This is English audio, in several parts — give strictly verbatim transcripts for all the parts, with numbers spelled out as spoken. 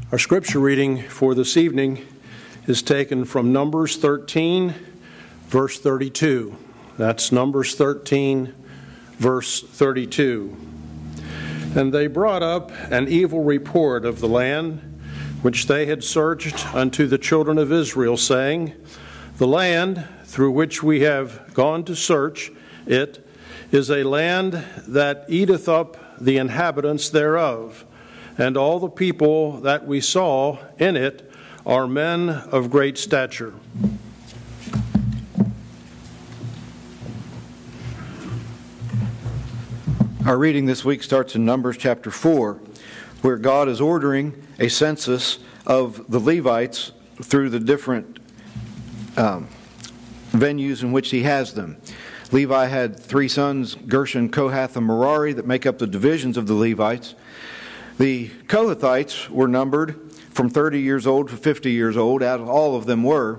Our scripture reading for this evening is taken from Numbers thirteen, verse thirty-two. That's Numbers thirteen, verse thirty-two. And they brought up an evil report of the land which they had searched unto the children of Israel, saying, The land through which we have gone to search it is a land that eateth up the inhabitants thereof, and all the people that we saw in it are men of great stature. Our reading this week starts in Numbers chapter four, where God is ordering a census of the Levites through the different um, venues in which he has them. Levi had three sons, Gershon, Kohath, and Merari, that make up the divisions of the Levites. The Kohathites were numbered from thirty years old to fifty years old, as all of them were,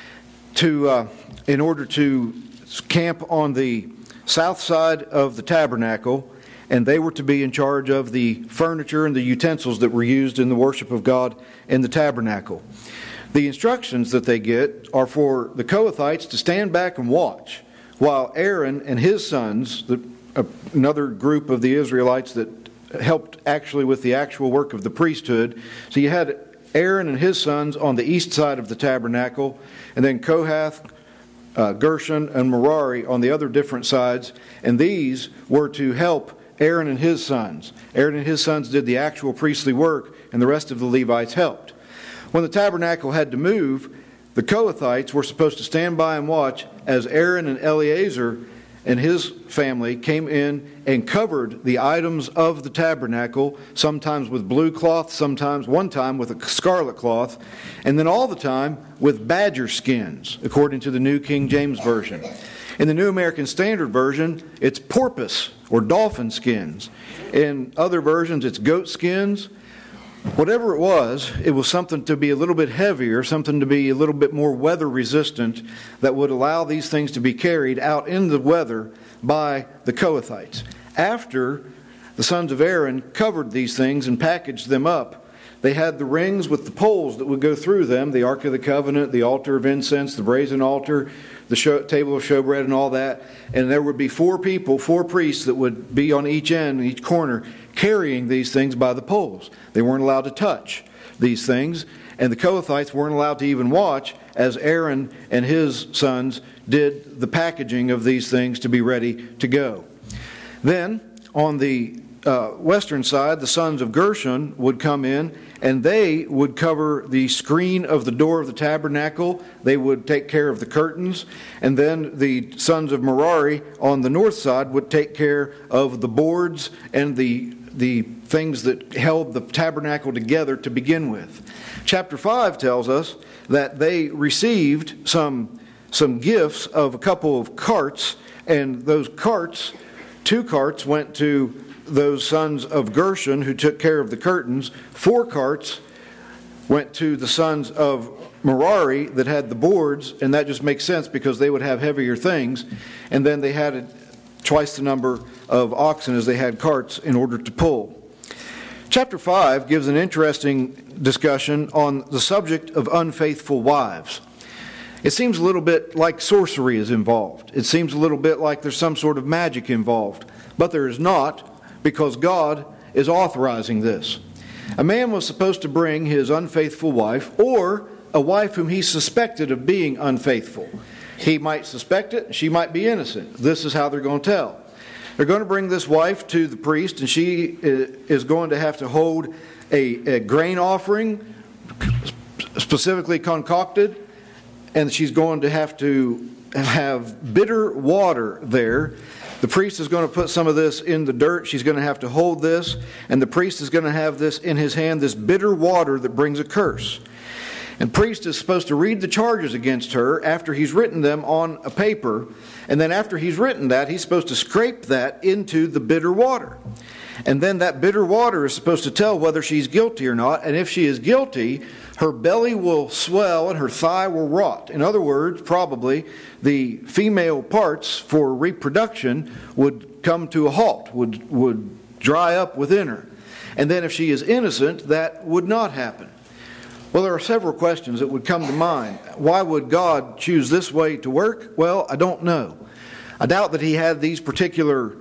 to uh, in order to camp on the south side of the tabernacle, and they were to be in charge of the furniture and the utensils that were used in the worship of God in the tabernacle. The instructions that they get are for the Kohathites to stand back and watch, while Aaron and his sons, the, uh, another group of the Israelites that helped actually with the actual work of the priesthood. So you had Aaron and his sons on the east side of the tabernacle, and then Kohath, uh, Gershon, and Merari on the other different sides, and these were to help Aaron and his sons. Aaron and his sons did the actual priestly work, and the rest of the Levites helped. When the tabernacle had to move, the Kohathites were supposed to stand by and watch as Aaron and Eleazar and his family came in and covered the items of the tabernacle, sometimes with blue cloth, sometimes one time with a scarlet cloth, and then all the time with badger skins, according to the New King James Version. In the New American Standard Version, it's porpoise or dolphin skins. In other versions, it's goat skins. Whatever it was, it was something to be a little bit heavier, something to be a little bit more weather resistant that would allow these things to be carried out in the weather by the Kohathites. After the sons of Aaron covered these things and packaged them up, they had the rings with the poles that would go through them, the Ark of the Covenant, the altar of incense, the brazen altar, the show, table of showbread, and all that. And there would be four people, four priests that would be on each end, each corner, carrying these things by the poles. They weren't allowed to touch these things, and the Kohathites weren't allowed to even watch as Aaron and his sons did the packaging of these things to be ready to go. Then, on the uh, western side, the sons of Gershon would come in, and they would cover the screen of the door of the tabernacle. They would take care of the curtains. And then the sons of Merari on the north side would take care of the boards and the the things that held the tabernacle together to begin with. Chapter five tells us that they received some, some gifts of a couple of carts, and those carts, two carts went to those sons of Gershon who took care of the curtains. Four carts went to the sons of Merari that had the boards, and that just makes sense because they would have heavier things. And then they had twice the number of oxen as they had carts in order to pull. Chapter five gives an interesting discussion on the subject of unfaithful wives. It seems a little bit like sorcery is involved. It seems a little bit like there's some sort of magic involved. But there is not, because God is authorizing this. A man was supposed to bring his unfaithful wife, or a wife whom he suspected of being unfaithful. He might suspect it, she might be innocent. This is how they're going to tell. They're going to bring this wife to the priest, and she is going to have to hold a, a grain offering, specifically concocted, and she's going to have to have bitter water there. The priest is going to put some of this in the dirt. She's going to have to hold this, and the priest is going to have this in his hand, this bitter water that brings a curse. And the priest is supposed to read the charges against her after he's written them on a paper. And then after he's written that, he's supposed to scrape that into the bitter water. And then that bitter water is supposed to tell whether she's guilty or not. And if she is guilty, her belly will swell and her thigh will rot. In other words, probably the female parts for reproduction would come to a halt, would, would dry up within her. And then if she is innocent, that would not happen. Well, there are several questions that would come to mind. Why would God choose this way to work? Well, I don't know. I doubt that he had these particular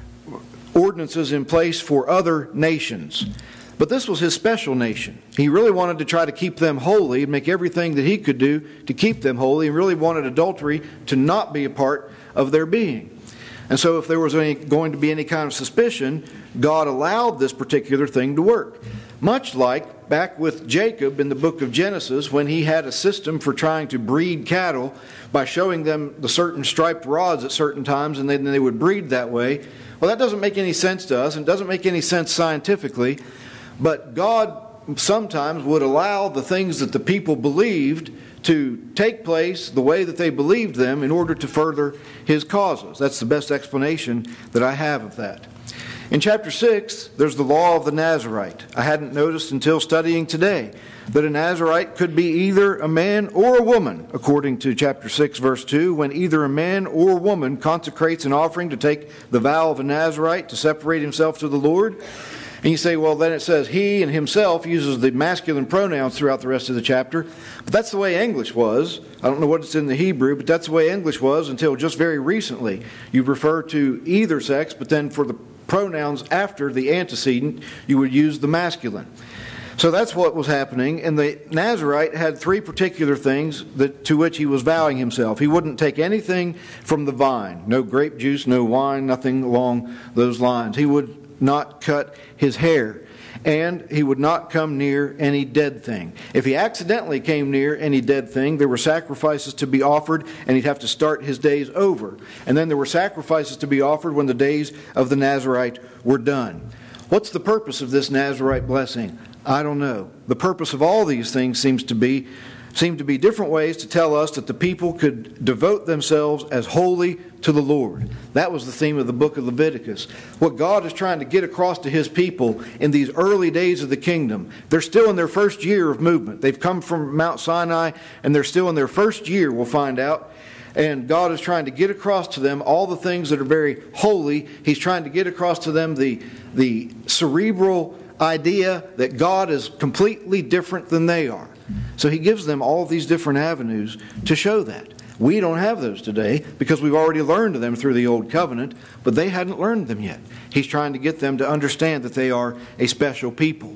ordinances in place for other nations. But this was his special nation. He really wanted to try to keep them holy and make everything that he could do to keep them holy, and really wanted adultery to not be a part of their being. And so if there was any, going to be any kind of suspicion, God allowed this particular thing to work. Much like back with Jacob in the book of Genesis, when he had a system for trying to breed cattle by showing them the certain striped rods at certain times, and then they would breed that way. Well, that doesn't make any sense to us, and doesn't make any sense scientifically. But God sometimes would allow the things that the people believed to take place the way that they believed them in order to further his causes. That's the best explanation that I have of that. In chapter six, there's the law of the Nazarite. I hadn't noticed until studying today that a Nazarite could be either a man or a woman, according to chapter six, verse two, when either a man or woman consecrates an offering to take the vow of a Nazarite to separate himself to the Lord. And you say, well, then it says he and himself, uses the masculine pronouns throughout the rest of the chapter. But that's the way English was. I don't know what it's in the Hebrew, but that's the way English was until just very recently. You refer to either sex, but then for the pronouns after the antecedent, you would use the masculine. So that's what was happening. And the Nazarite had three particular things that to which he was vowing himself. He wouldn't take anything from the vine. No grape juice, no wine, nothing along those lines. He would not cut his hair, and he would not come near any dead thing. If he accidentally came near any dead thing, there were sacrifices to be offered, and he'd have to start his days over. And then there were sacrifices to be offered when the days of the Nazarite were done. What's the purpose of this Nazarite blessing? I don't know. The purpose of all these things seems to be seem to be different ways to tell us that the people could devote themselves as holy to the Lord. That was the theme of the book of Leviticus. What God is trying to get across to his people in these early days of the kingdom. They're still in their first year of movement. They've come from Mount Sinai, and they're still in their first year, we'll find out. And God is trying to get across to them all the things that are very holy. He's trying to get across to them the, the cerebral idea that God is completely different than they are. So he gives them all these different avenues to show that. We don't have those today because we've already learned them through the Old Covenant, but they hadn't learned them yet. He's trying to get them to understand that they are a special people.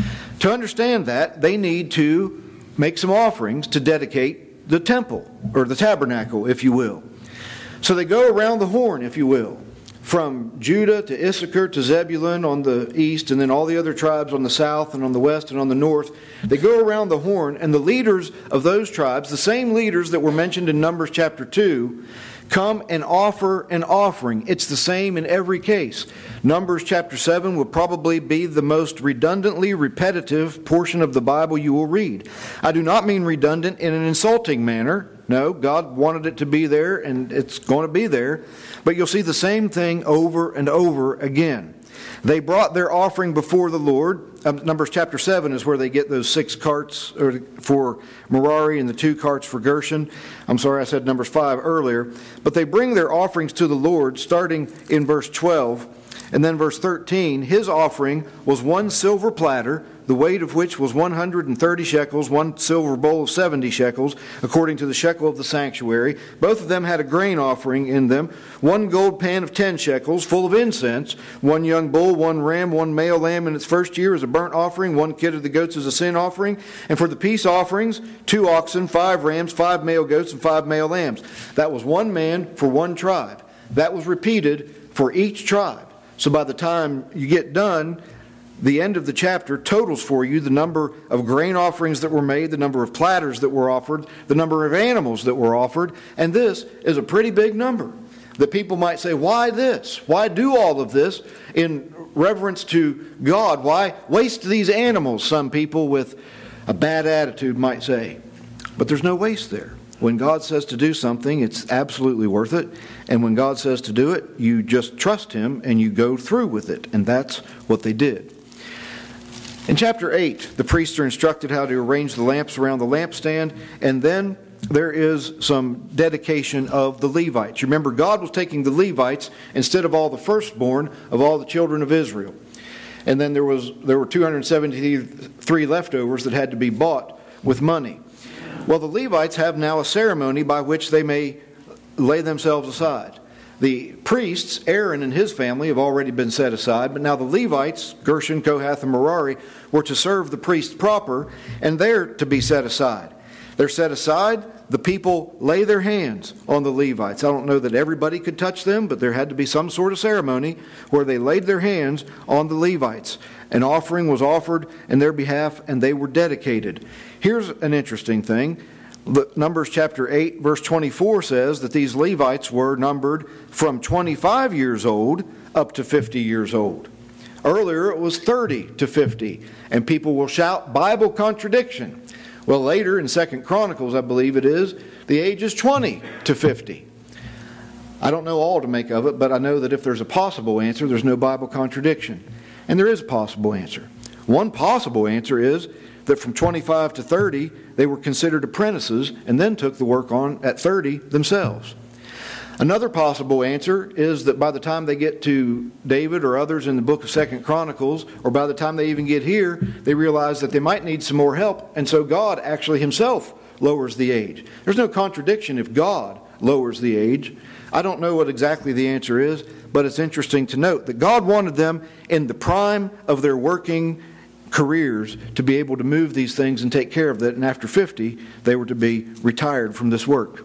To understand that, they need to make some offerings to dedicate the temple, or the tabernacle, if you will. So they go around the horn, if you will, from Judah to Issachar to Zebulun on the east, and then all the other tribes on the south and on the west and on the north. They go around the horn, and the leaders of those tribes, the same leaders that were mentioned in Numbers chapter two, come and offer an offering. It's the same in every case. Numbers chapter seven will probably be the most redundantly repetitive portion of the Bible you will read. I do not mean redundant in an insulting manner. No, God wanted it to be there, and it's going to be there. But you'll see the same thing over and over again. They brought their offering before the Lord. Um, Numbers chapter seven is where they get those six carts or for Merari and the two carts for Gershon. I'm sorry, I said Numbers five earlier. But they bring their offerings to the Lord, starting in verse twelve. And then verse thirteen, his offering was one silver platter, the weight of which was one hundred thirty shekels, one silver bowl of seventy shekels, according to the shekel of the sanctuary. Both of them had a grain offering in them, one gold pan of ten shekels, full of incense, one young bull, one ram, one male lamb in its first year as a burnt offering, one kid of the goats as a sin offering, and for the peace offerings, two oxen, five rams, five male goats, and five male lambs. That was one man for one tribe. That was repeated for each tribe. So by the time you get done, the end of the chapter totals for you the number of grain offerings that were made, the number of platters that were offered, the number of animals that were offered, and this is a pretty big number. That people might say, why this? Why do all of this in reverence to God? Why waste these animals? Some people with a bad attitude might say. But there's no waste there. When God says to do something, it's absolutely worth it. And when God says to do it, you just trust Him and you go through with it. And that's what they did. In chapter eight, the priests are instructed how to arrange the lamps around the lampstand. And then there is some dedication of the Levites. You remember, God was taking the Levites instead of all the firstborn of all the children of Israel. And then there was there were two hundred seventy-three leftovers that had to be bought with money. Well, the Levites have now a ceremony by which they may lay themselves aside. The priests, Aaron and his family, have already been set aside, but now the Levites, Gershon, Kohath, and Merari, were to serve the priest proper, and they're to be set aside. They're set aside. The people lay their hands on the Levites. I don't know that everybody could touch them, but there had to be some sort of ceremony where they laid their hands on the Levites. An offering was offered in their behalf, and they were dedicated. Here's an interesting thing. Numbers chapter eight, verse twenty-four says that these Levites were numbered from twenty-five years old up to fifty years old. Earlier it was thirty to fifty, and people will shout Bible contradiction. Well, later in Second Chronicles, I believe it is, the age is twenty to fifty. I don't know all to make of it, but I know that if there's a possible answer, there's no Bible contradiction. And there is a possible answer. One possible answer is that from twenty-five to thirty, they were considered apprentices and then took the work on at thirty themselves. Another possible answer is that by the time they get to David or others in the book of Second Chronicles, or by the time they even get here, they realize that they might need some more help, and so God actually himself lowers the age. There's no contradiction if God lowers the age. I don't know what exactly the answer is, but it's interesting to note that God wanted them in the prime of their working careers to be able to move these things and take care of that, and after fifty, they were to be retired from this work.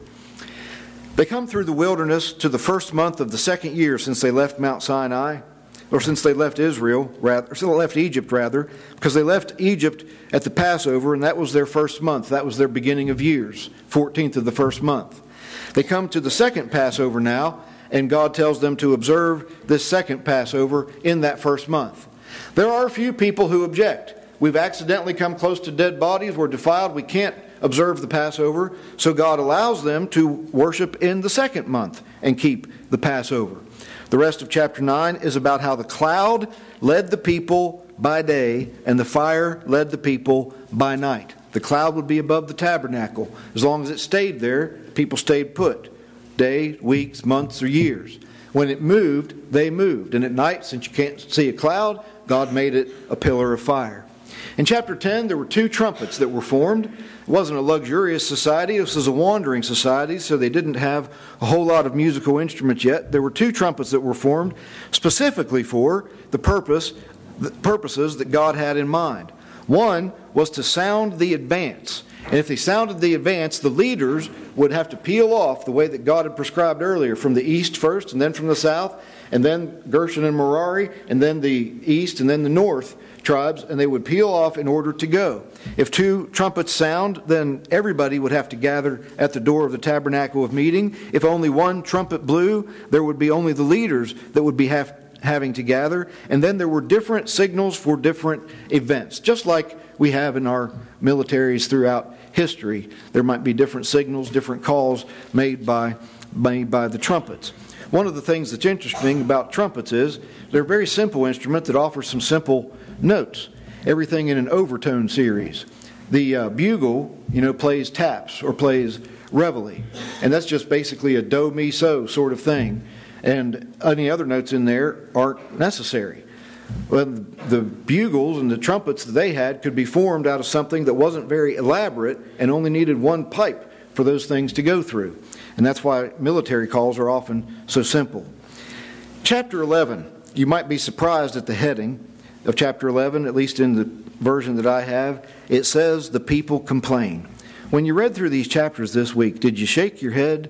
They come through the wilderness to the first month of the second year since they left Mount Sinai, or since they left Israel, rather, or since they left Egypt, rather, because they left Egypt at the Passover, and that was their first month. That was their beginning of years, fourteenth of the first month. They come to the second Passover now, and God tells them to observe this second Passover in that first month. There are a few people who object. We've accidentally come close to dead bodies. We're defiled. We can't observe the Passover. So God allows them to worship in the second month and keep the Passover. The rest of chapter nine is about how the cloud led the people by day and the fire led the people by night. The cloud would be above the tabernacle. As long as it stayed there, people stayed put. Days, weeks, months, or years. When it moved, they moved. And at night, since you can't see a cloud, God made it a pillar of fire. In chapter ten, there were two trumpets that were formed. It wasn't a luxurious society. This was a wandering society, so they didn't have a whole lot of musical instruments yet. There were two trumpets that were formed specifically for the purpose, the purposes that God had in mind. One was to sound the advance. And if they sounded the advance, the leaders would have to peel off the way that God had prescribed earlier, from the east first, and then from the south, and then Gershon and Merari, and then the east, and then the north tribes, and they would peel off in order to go. If two trumpets sound, then everybody would have to gather at the door of the tabernacle of meeting. If only one trumpet blew, there would be only the leaders that would be have, having to gather. And then there were different signals for different events, just like we have in our militaries throughout history. There might be different signals, different calls made by, made by the trumpets. One of the things that's interesting about trumpets is they're a very simple instrument that offers some simple notes. Everything in an overtone series. The uh, bugle, you know, plays taps or plays reveille. And that's just basically a do, mi, so sort of thing. And any other notes in there aren't necessary. Well, the bugles and the trumpets that they had could be formed out of something that wasn't very elaborate and only needed one pipe for those things to go through. And that's why military calls are often so simple. Chapter eleven, you might be surprised at the heading of chapter eleven, at least in the version that I have. It says, the people complain. When you read through these chapters this week, did you shake your head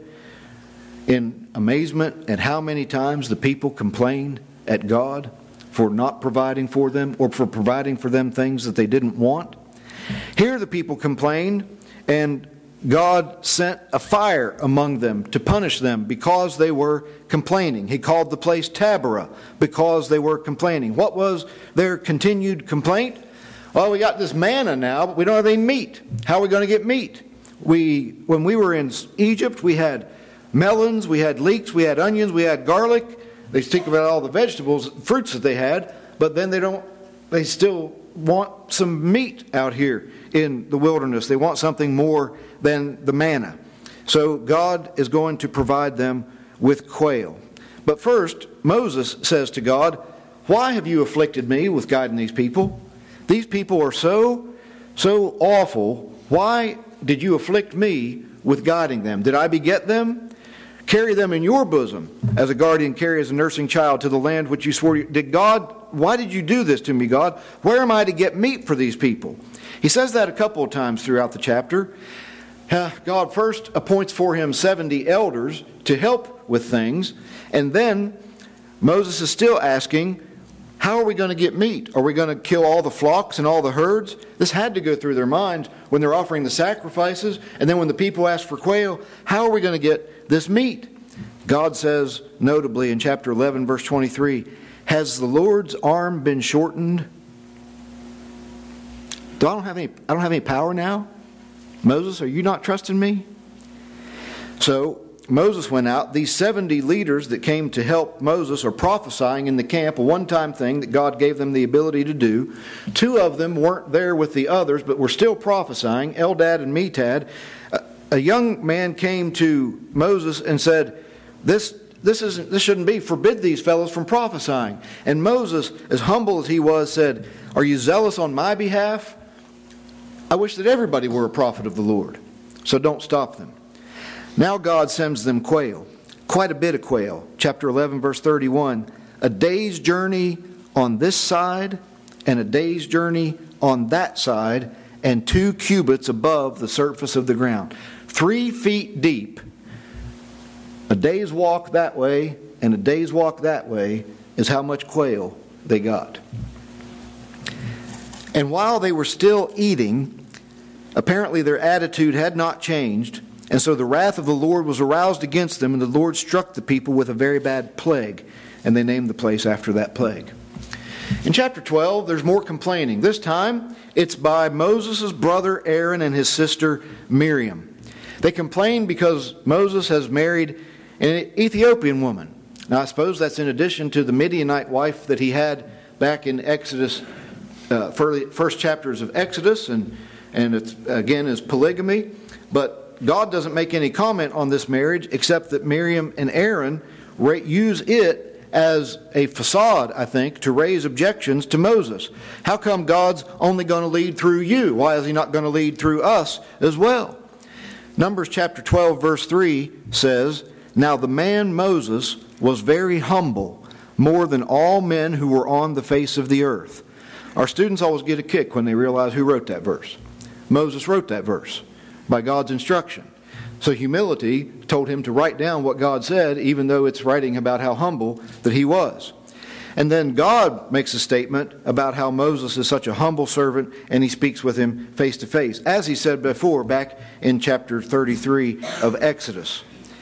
in amazement at how many times the people complained at God for not providing for them, or for providing for them things that they didn't want? Here the people complained, and God sent a fire among them to punish them because they were complaining. He called the place Taberah because they were complaining. What was their continued complaint? Well, we got this manna now, but we don't have any meat. How are we going to get meat? We, when we were in Egypt, we had melons, we had leeks, we had onions, we had garlic. They speak about all the vegetables, fruits that they had, but then they don't. They still want some meat out here in the wilderness. They want something more than the manna. So God is going to provide them with quail. But first, Moses says to God, why have you afflicted me with guiding these people? These people are so, so awful. Why did you afflict me with guiding them? Did I beget them? Carry them in your bosom, as a guardian carries a nursing child to the land which you swore. Did God, why did you do this to me, God? Where am I to get meat for these people? He says that a couple of times throughout the chapter. Uh, God first appoints for him seventy elders to help with things, and then Moses is still asking, how are we going to get meat? Are we going to kill all the flocks and all the herds? This had to go through their minds when they're offering the sacrifices, and then when the people ask for quail, how are we going to get this meat? God says, notably in chapter eleven, verse twenty-three, has the Lord's arm been shortened? Do I don't have any I don't have any power now? Moses, are you not trusting me? So Moses went out. These seventy leaders that came to help Moses are prophesying in the camp, a one-time thing that God gave them the ability to do. Two of them weren't there with the others, but were still prophesying, Eldad and Metad. A young man came to Moses and said, this, this, isn't, this shouldn't be. Forbid these fellows from prophesying. And Moses, as humble as he was, said, are you zealous on my behalf? I wish that everybody were a prophet of the Lord. So don't stop them. Now God sends them quail, quite a bit of quail. Chapter eleven, verse thirty-one, a day's journey on this side and a day's journey on that side, and two cubits above the surface of the ground. Three feet deep. A day's walk that way and a day's walk that way is how much quail they got. And while they were still eating, apparently their attitude had not changed. And so the wrath of the Lord was aroused against them, and the Lord struck the people with a very bad plague. And they named the place after that plague. In chapter twelve, there's more complaining. This time, it's by Moses' brother Aaron and his sister Miriam. They complain because Moses has married an Ethiopian woman. Now, I suppose that's in addition to the Midianite wife that he had back in Exodus, uh, first chapters of Exodus, and, and it's, again, is polygamy. But God doesn't make any comment on this marriage except that Miriam and Aaron use it as a facade, I think, to raise objections to Moses. How come God's only going to lead through you? Why is he not going to lead through us as well? Numbers chapter twelve, verse three says, now the man Moses was very humble, more than all men who were on the face of the earth. Our students always get a kick when they realize who wrote that verse. Moses wrote that verse by God's instruction. So humility told him to write down what God said, even though it's writing about how humble that he was. And then God makes a statement about how Moses is such a humble servant, and he speaks with him face to face, as he said before back in chapter thirty-three of Exodus.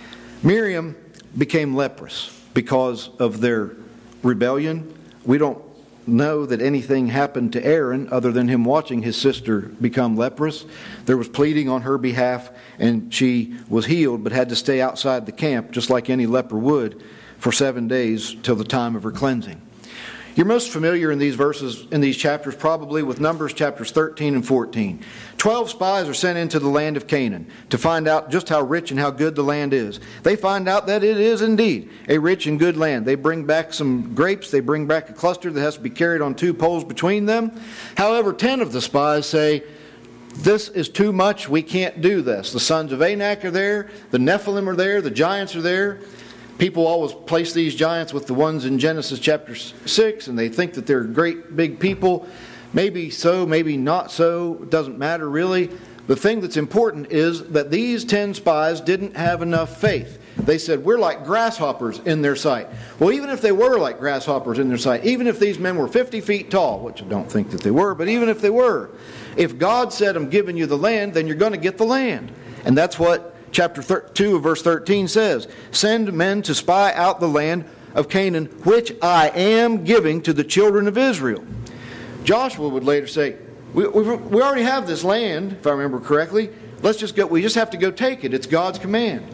Miriam became leprous because of their rebellion. We don't know that anything happened to Aaron other than him watching his sister become leprous. There was pleading on her behalf, and she was healed, but had to stay outside the camp, just like any leper would, for seven days till the time of her cleansing. You're most familiar in these verses, in these chapters, probably with Numbers chapters thirteen and fourteen. Twelve spies are sent into the land of Canaan to find out just how rich and how good the land is. They find out that it is indeed a rich and good land. They bring back some grapes. They bring back a cluster that has to be carried on two poles between them. However, ten of the spies say, this is too much. We can't do this. The sons of Anak are there. The Nephilim are there. The giants are there. People always place these giants with the ones in Genesis chapter six, and they think that they're great big people. Maybe so, maybe not so. It doesn't matter really. The thing that's important is that these ten spies didn't have enough faith. They said, we're like grasshoppers in their sight. Well, even if they were like grasshoppers in their sight, even if these men were fifty feet tall, which I don't think that they were, but even if they were, if God said, I'm giving you the land, then you're going to get the land. And that's what chapter two of verse thirteen says, send men to spy out the land of Canaan, which I am giving to the children of Israel. Joshua would later say, we, we, we already have this land, if I remember correctly. Let's just go, we just have to go take it. It's God's command.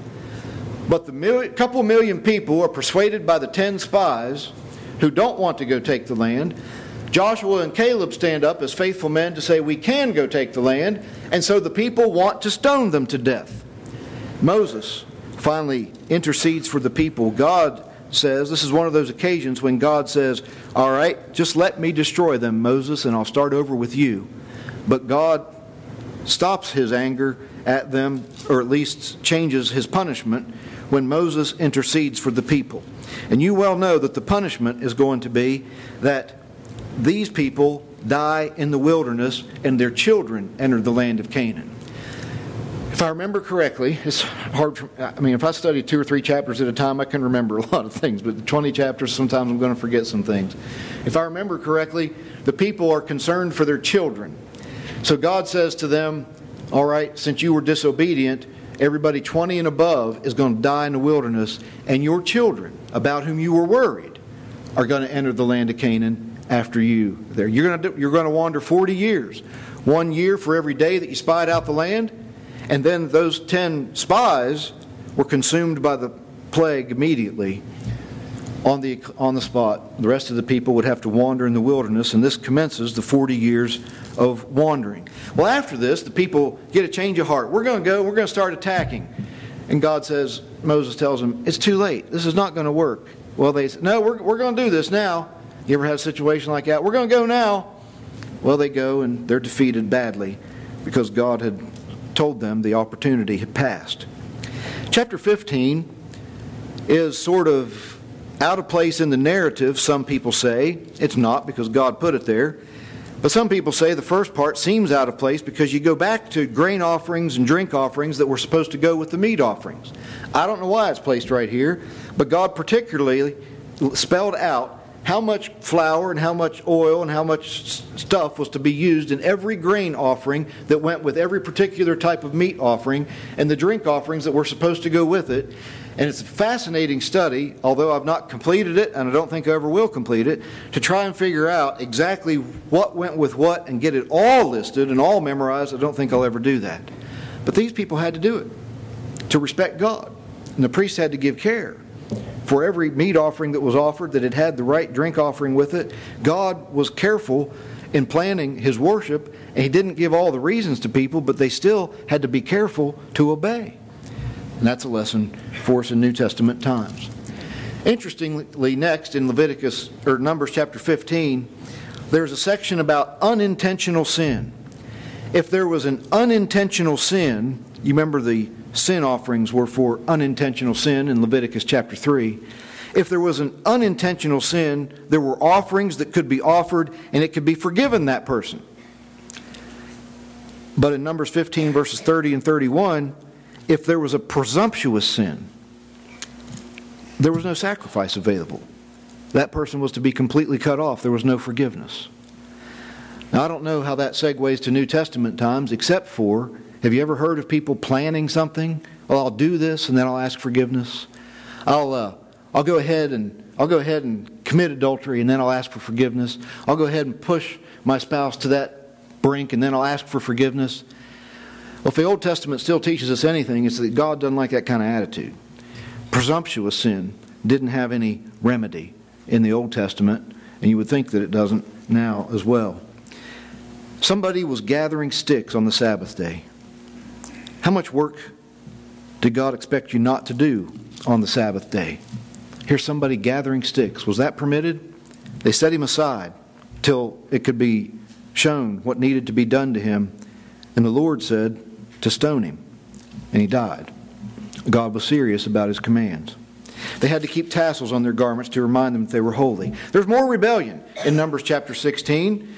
But the million, couple million people are persuaded by the ten spies who don't want to go take the land. Joshua and Caleb stand up as faithful men to say we can go take the land, and so the people want to stone them to death. Moses finally intercedes for the people. God says, this is one of those occasions when God says, all right, just let me destroy them, Moses, and I'll start over with you. But God stops his anger at them, or at least changes his punishment, when Moses intercedes for the people. And you well know that the punishment is going to be that these people die in the wilderness and their children enter the land of Canaan. If I remember correctly, it's hard for, I mean, if I study two or three chapters at a time, I can remember a lot of things, but twenty chapters, sometimes I'm going to forget some things. If I remember correctly, the people are concerned for their children. So God says to them, all right, since you were disobedient, everybody twenty and above is going to die in the wilderness, and your children, about whom you were worried, are going to enter the land of Canaan after you there. You're going to, you're going to wander forty years. One year for every day that you spied out the land. And then those ten spies were consumed by the plague immediately on the, on the spot. The rest of the people would have to wander in the wilderness, and this commences the forty years of wandering. Well, after this, the people get a change of heart. We're going to go, we're going to start attacking. And God says, Moses tells them, it's too late. This is not going to work. Well, they say, no, we're, we're going to do this now. You ever had a situation like that? We're going to go now. Well, they go, and they're defeated badly because God had told them the opportunity had passed. Chapter fifteen is sort of out of place in the narrative, some people say. It's not, because God put it there. But some people say the first part seems out of place because you go back to grain offerings and drink offerings that were supposed to go with the meat offerings. I don't know why it's placed right here, but God particularly spelled out how much flour and how much oil and how much stuff was to be used in every grain offering that went with every particular type of meat offering, and the drink offerings that were supposed to go with it. And it's a fascinating study, although I've not completed it, and I don't think I ever will complete it, to try and figure out exactly what went with what and get it all listed and all memorized. I don't think I'll ever do that. But these people had to do it to respect God. And the priests had to give care for every meat offering that was offered, that it had the right drink offering with it. God was careful in planning his worship, and he didn't give all the reasons to people, but they still had to be careful to obey. And that's a lesson for us in New Testament times. Interestingly, next in Leviticus, or Numbers chapter fifteen, there's a section about unintentional sin. If there was an unintentional sin, you remember the sin offerings were for unintentional sin in Leviticus chapter three. If there was an unintentional sin, there were offerings that could be offered and it could be forgiven that person. But in Numbers fifteen verses thirty and thirty-one, if there was a presumptuous sin, there was no sacrifice available. That person was to be completely cut off. There was no forgiveness. Now, I don't know how that segues to New Testament times, except for, have you ever heard of people planning something? Well, I'll do this and then I'll ask forgiveness. I'll uh, I'll go ahead and I'll go ahead and commit adultery and then I'll ask for forgiveness. I'll go ahead and push my spouse to that brink and then I'll ask for forgiveness. Well, if the Old Testament still teaches us anything, it's that God doesn't like that kind of attitude. Presumptuous sin didn't have any remedy in the Old Testament, and you would think that it doesn't now as well. Somebody was gathering sticks on the Sabbath day. How much work did God expect you not to do on the Sabbath day? Here's somebody gathering sticks. Was that permitted? They set him aside till it could be shown what needed to be done to him. And the Lord said to stone him. And he died. God was serious about his commands. They had to keep tassels on their garments to remind them that they were holy. There's more rebellion in Numbers chapter sixteen.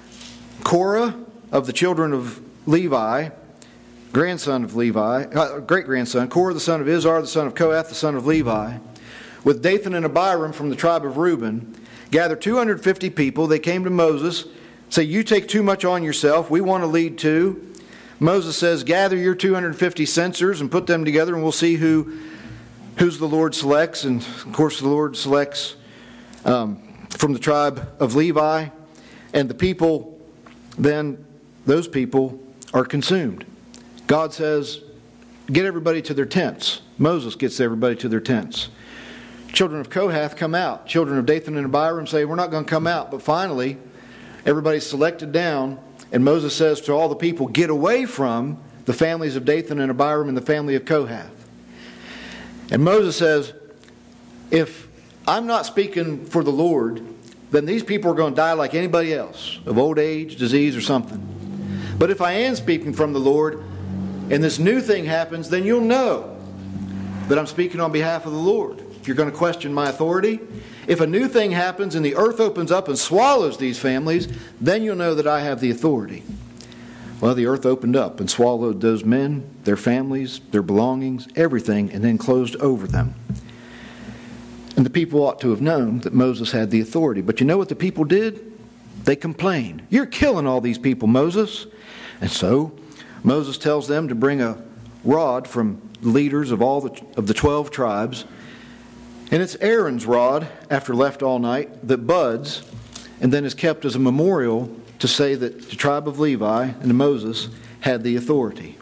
Korah of the children of Levi, grandson of Levi, uh, great-grandson, Korah the son of Izhar, the son of Kohath, the son of Levi, with Dathan and Abiram from the tribe of Reuben, gathered two hundred fifty people. They came to Moses, say, you take too much on yourself. We want to lead too. Moses says, gather your two hundred fifty censers and put them together, and we'll see who who's the Lord selects. And, of course, the Lord selects um, from the tribe of Levi. And the people, then, those people are consumed. God says, get everybody to their tents. Moses gets everybody to their tents. Children of Kohath come out. Children of Dathan and Abiram say, we're not going to come out. But finally, everybody's selected down, and Moses says to all the people, get away from the families of Dathan and Abiram and the family of Kohath. And Moses says, if I'm not speaking for the Lord, then these people are going to die like anybody else, of old age, disease, or something. But if I am speaking from the Lord, and this new thing happens, then you'll know that I'm speaking on behalf of the Lord. If you're going to question my authority, if a new thing happens and the earth opens up and swallows these families, then you'll know that I have the authority. Well, the earth opened up and swallowed those men, their families, their belongings, everything, and then closed over them. And the people ought to have known that Moses had the authority. But you know what the people did? They complained. You're killing all these people, Moses. And so Moses tells them to bring a rod from the leaders of all the, of the twelve tribes. And it's Aaron's rod, after left all night, that buds and then is kept as a memorial to say that the tribe of Levi and Moses had the authority.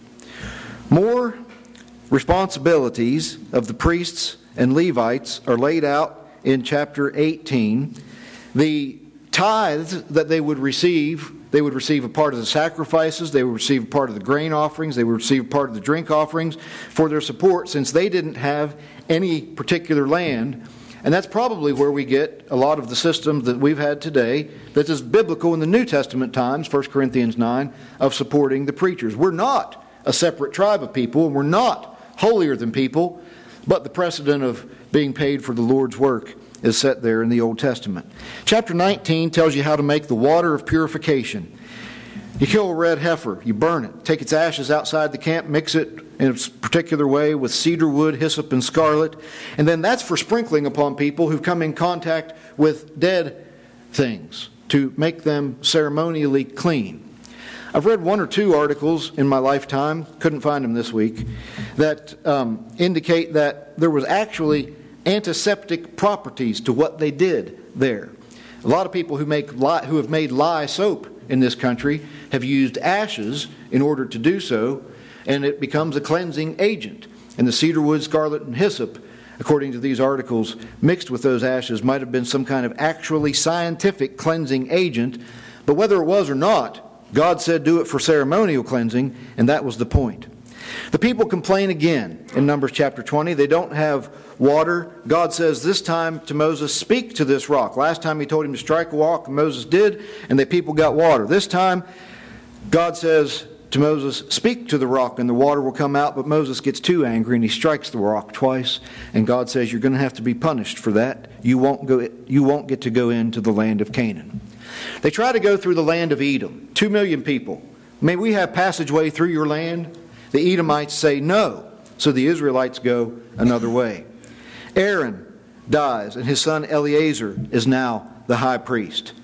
More responsibilities of the priests and Levites are laid out in chapter eighteen. The tithes that they would receive, they would receive a part of the sacrifices, they would receive a part of the grain offerings, they would receive a part of the drink offerings for their support, since they didn't have any particular land. And that's probably where we get a lot of the systems that we've had today that is biblical in the New Testament times, First Corinthians nine, of supporting the preachers. We're not a separate tribe of people, and we're not holier than people, but the precedent of being paid for the Lord's work is set there in the Old Testament. Chapter nineteen tells you how to make the water of purification. You kill a red heifer, you burn it, take its ashes outside the camp, mix it in a particular way with cedar wood, hyssop, and scarlet, and then that's for sprinkling upon people who've come in contact with dead things to make them ceremonially clean. I've read one or two articles in my lifetime, couldn't find them this week, that um, indicate that there was actually antiseptic properties to what they did there. A lot of people who make lye, who have made lye soap in this country have used ashes in order to do so, and it becomes a cleansing agent. And the cedar wood, scarlet, and hyssop, according to these articles, mixed with those ashes might have been some kind of actually scientific cleansing agent. But whether it was or not, God said do it for ceremonial cleansing, and that was the point. The people complain again in Numbers chapter twenty. They don't have water. God says this time to Moses, speak to this rock. Last time he told him to strike a rock, and Moses did, and the people got water. This time, God says to Moses, speak to the rock, and the water will come out. But Moses gets too angry, and he strikes the rock twice. And God says, you're going to have to be punished for that. You won't go. You won't get to go into the land of Canaan. They try to go through the land of Edom. Two million people. May we have passageway through your land? The Edomites say no. So the Israelites go another way. Aaron dies, and his son Eleazar is now the high priest.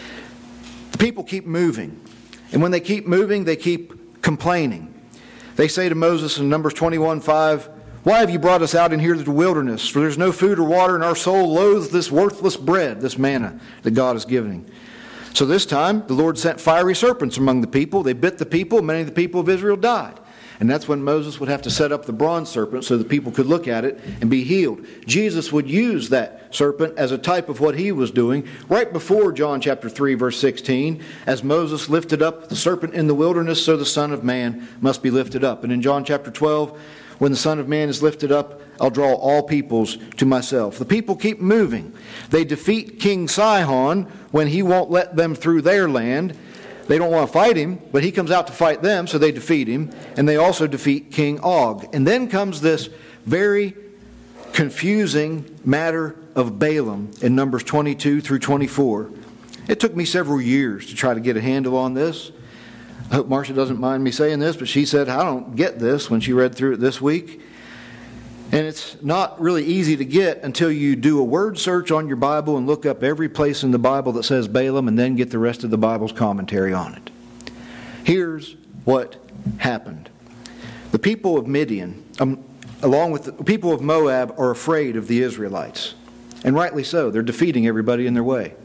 The people keep moving. And when they keep moving, they keep complaining. They say to Moses in Numbers twenty-one five, why have you brought us out in here to the wilderness? For there's no food or water, and our soul loathes this worthless bread, this manna that God is giving. So this time, the Lord sent fiery serpents among the people. They bit the people. Many of the people of Israel died. And that's when Moses would have to set up the bronze serpent so the people could look at it and be healed. Jesus would use that serpent as a type of what he was doing right before John chapter three, verse sixteen. As Moses lifted up the serpent in the wilderness, so the Son of Man must be lifted up. And in John chapter twelve, when the Son of Man is lifted up, I'll draw all peoples to myself. The people keep moving. They defeat King Sihon when he won't let them through their land. They don't want to fight him, but he comes out to fight them, so they defeat him. And they also defeat King Og. And then comes this very confusing matter of Balaam in Numbers twenty-two through twenty-four. It took me several years to try to get a handle on this. I hope Marcia doesn't mind me saying this, but she said, I don't get this when she read through it this week. And it's not really easy to get until you do a word search on your Bible and look up every place in the Bible that says Balaam and then get the rest of the Bible's commentary on it. Here's what happened. The people of Midian, um, along with the people of Moab, are afraid of the Israelites. And rightly so. They're defeating everybody in their way.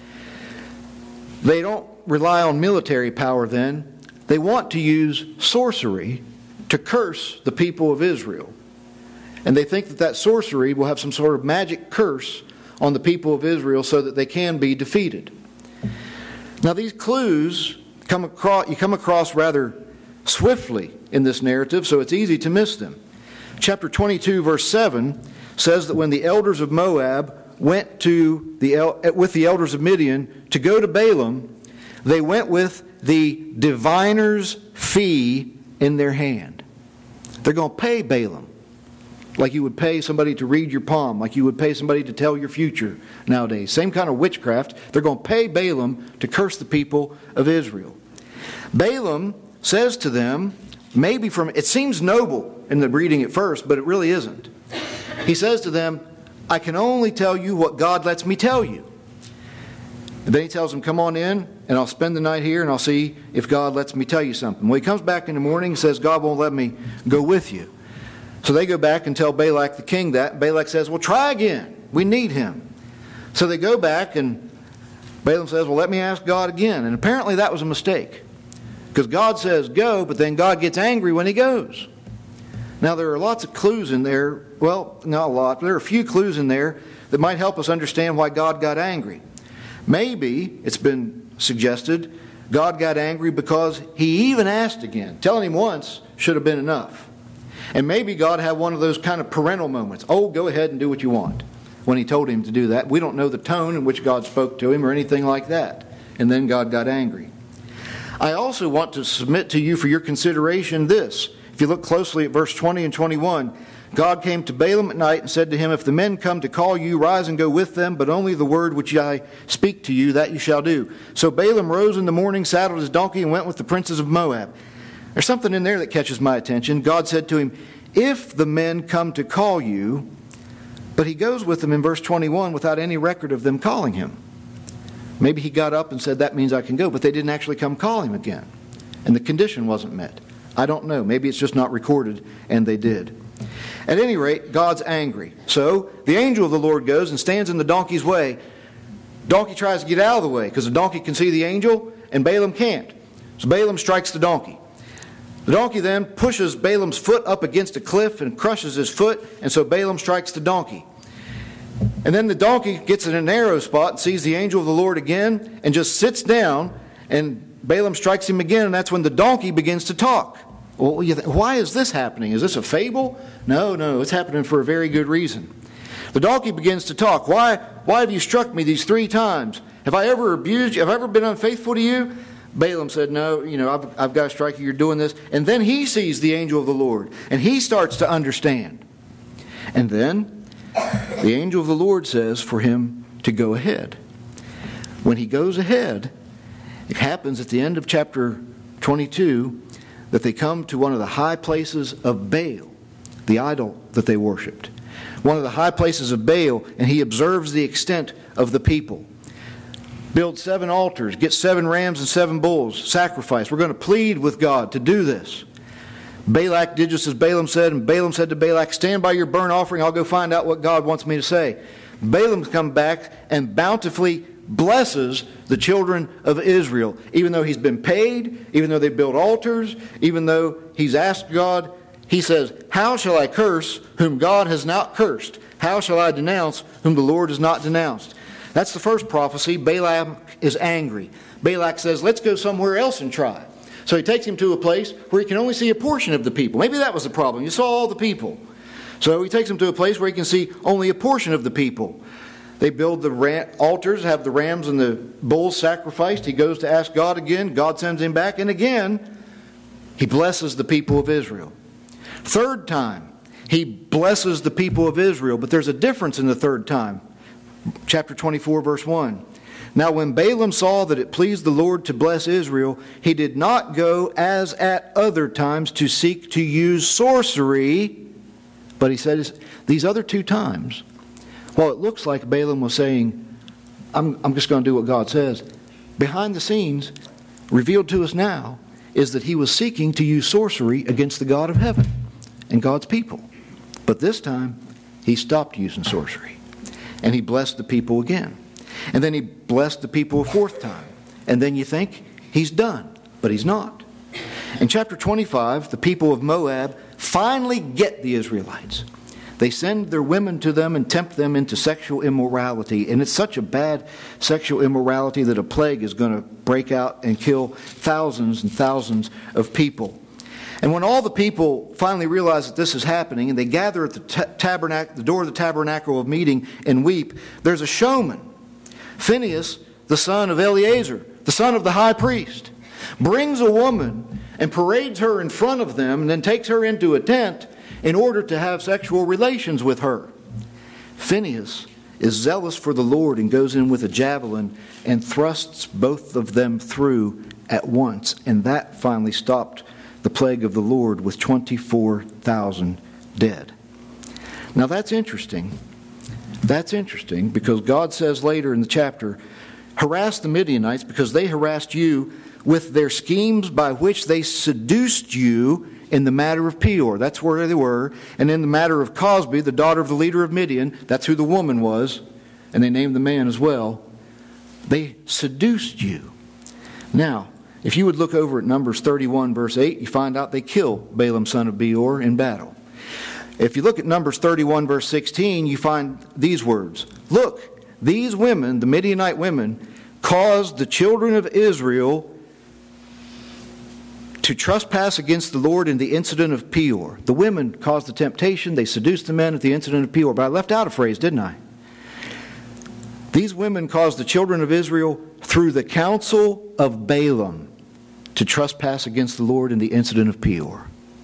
They don't rely on military power then. They want to use sorcery to curse the people of Israel. And they think that that sorcery will have some sort of magic curse on the people of Israel so that they can be defeated. Now these clues come across, you come across rather swiftly in this narrative, so it's easy to miss them. Chapter twenty-two, verse seven says that when the elders of Moab went to the el- with the elders of Midian to go to Balaam, they went with the diviner's fee in their hand. They're going to pay Balaam like you would pay somebody to read your palm, like you would pay somebody to tell your future nowadays. Same kind of witchcraft. They're going to pay Balaam to curse the people of Israel. Balaam says to them, maybe from, it seems noble in the reading at first, but it really isn't. He says to them, I can only tell you what God lets me tell you. And then he tells them, come on in, and I'll spend the night here, and I'll see if God lets me tell you something. Well, he comes back in the morning and says, God won't let me go with you. So they go back and tell Balak the king that. Balak says, well, try again. We need him. So they go back, and Balaam says, well, let me ask God again. And apparently that was a mistake. Because God says go, but then God gets angry when he goes. Now, there are lots of clues in there. Well, not a lot. But there are a few clues in there that might help us understand why God got angry. Maybe, it's been suggested, God got angry because he even asked again. Telling him once should have been enough. And maybe God had one of those kind of parental moments. Oh, go ahead and do what you want. When he told him to do that. We don't know the tone in which God spoke to him or anything like that. And then God got angry. I also want to submit to you for your consideration this. If you look closely at verse twenty and twenty-one, God came to Balaam at night and said to him, if the men come to call you, rise and go with them, but only the word which I speak to you, that you shall do. So Balaam rose in the morning, saddled his donkey, and went with the princes of Moab. There's something in there that catches my attention. God said to him, if the men come to call you, but he goes with them in verse twenty-one without any record of them calling him. Maybe he got up and said, that means I can go, but they didn't actually come call him again. And the condition wasn't met. I don't know. Maybe it's just not recorded, and they did. At any rate, God's angry. So the angel of the Lord goes and stands in the donkey's way. Donkey tries to get out of the way because the donkey can see the angel, and Balaam can't. So Balaam strikes the donkey. The donkey then pushes Balaam's foot up against a cliff and crushes his foot, and so Balaam strikes the donkey. And then the donkey gets in a narrow spot and sees the angel of the Lord again and just sits down, and Balaam strikes him again, and that's when the donkey begins to talk. Well, you think, why is this happening? Is this a fable? No, no, it's happening for a very good reason. The donkey begins to talk. Why, why have you struck me these three times? Have I ever abused you? Have I ever been unfaithful to you? Balaam said, no, you know, I've, I've got to strike you, you're doing this. And then he sees the angel of the Lord, and he starts to understand. And then the angel of the Lord says for him to go ahead. When he goes ahead, it happens at the end of chapter twenty-two that they come to one of the high places of Baal, the idol that they worshipped. One of the high places of Baal, and he observes the extent of the people. Build seven altars, get seven rams and seven bulls, sacrifice. We're going to plead with God to do this. Balak did just as Balaam said, and Balaam said to Balak, stand by your burnt offering, I'll go find out what God wants me to say. Balaam comes back and bountifully blesses the children of Israel, even though he's been paid, even though they built altars, even though he's asked God. He says, how shall I curse whom God has not cursed? How shall I denounce whom the Lord has not denounced? That's the first prophecy. Balaam is angry. Balak says, let's go somewhere else and try. So he takes him to a place where he can only see a portion of the people. Maybe that was the problem. You saw all the people. So he takes him to a place where he can see only a portion of the people. They build the ram- altars, have the rams and the bulls sacrificed. He goes to ask God again. God sends him back. And again, he blesses the people of Israel. Third time, he blesses the people of Israel. But there's a difference in the third time. Chapter twenty-four, verse one. Now when Balaam saw that it pleased the Lord to bless Israel, he did not go as at other times to seek to use sorcery. But he said these other two times, while it looks like Balaam was saying, I'm, I'm just going to do what God says, behind the scenes, revealed to us now, is that he was seeking to use sorcery against the God of heaven and God's people. But this time, he stopped using sorcery. And he blessed the people again. And then he blessed the people a fourth time. And then you think he's done. But he's not. In chapter twenty-five, the people of Moab finally get the Israelites. They send their women to them and tempt them into sexual immorality. And it's such a bad sexual immorality that a plague is going to break out and kill thousands and thousands of people. And when all the people finally realize that this is happening, and they gather at the ta- tabernacle, the door of the tabernacle of meeting and weep, there's a showman, Phinehas, the son of Eleazar, the son of the high priest, brings a woman and parades her in front of them and then takes her into a tent in order to have sexual relations with her. Phinehas is zealous for the Lord and goes in with a javelin and thrusts both of them through at once. And that finally stopped the plague of the Lord with twenty-four thousand dead. Now that's interesting. That's interesting because God says later in the chapter, harass the Midianites because they harassed you with their schemes by which they seduced you in the matter of Peor. That's where they were. And in the matter of Cosbi, the daughter of the leader of Midian, that's who the woman was. And they named the man as well. They seduced you. Now, if you would look over at Numbers thirty-one, verse eight, you find out they kill Balaam, son of Beor, in battle. If you look at Numbers thirty-one, verse sixteen, you find these words. Look, these women, the Midianite women, caused the children of Israel to trespass against the Lord in the incident of Peor. The women caused the temptation. They seduced the men at the incident of Peor. But I left out a phrase, didn't I? These women caused the children of Israel through the counsel of Balaam to trespass against the Lord in the incident of Peor.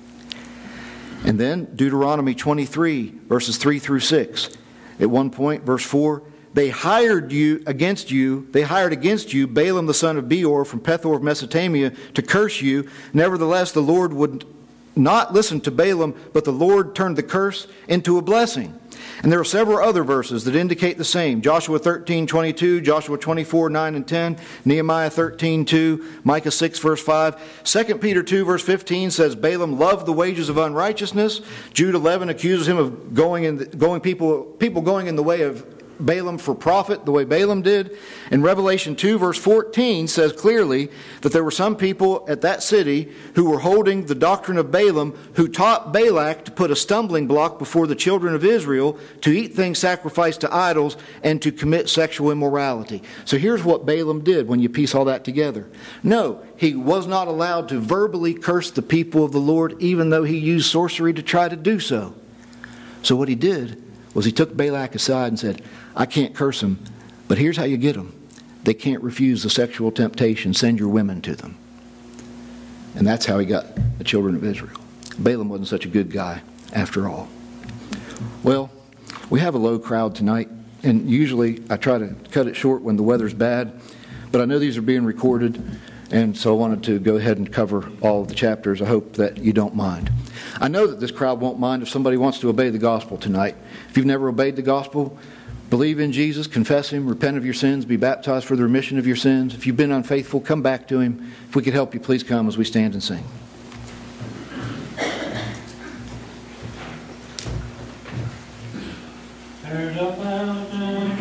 And then Deuteronomy twenty-three, verses three through six. At one point, verse four, they hired you against you, they hired against you Balaam the son of Beor from Pethor of Mesopotamia to curse you. Nevertheless, the Lord would not listen to Balaam, but the Lord turned the curse into a blessing. And there are several other verses that indicate the same. Joshua thirteen twenty-two, Joshua twenty-four nine and ten, Nehemiah thirteen two, Micah six verse five. Second Peter two verse fifteen says Balaam loved the wages of unrighteousness. Jude eleven accuses him of going in the, going people people going in the way of Balaam for profit, the way Balaam did. And Revelation two verse fourteen says clearly that there were some people at that city who were holding the doctrine of Balaam, who taught Balak to put a stumbling block before the children of Israel to eat things sacrificed to idols and to commit sexual immorality. So here's what Balaam did when you piece all that together. No, he was not allowed to verbally curse the people of the Lord, even though he used sorcery to try to do so. So what he did was he took Balak aside and said, I can't curse them, but here's how you get them. They can't refuse the sexual temptation. Send your women to them. And that's how he got the children of Israel. Balaam wasn't such a good guy after all. Well, we have a low crowd tonight, and usually I try to cut it short when the weather's bad, but I know these are being recorded, and so I wanted to go ahead and cover all of the chapters. I hope that you don't mind. I know that this crowd won't mind if somebody wants to obey the gospel tonight. If you've never obeyed the gospel, believe in Jesus, confess Him, repent of your sins, be baptized for the remission of your sins. If you've been unfaithful, come back to Him. If we could help you, please come as we stand and sing. Heard about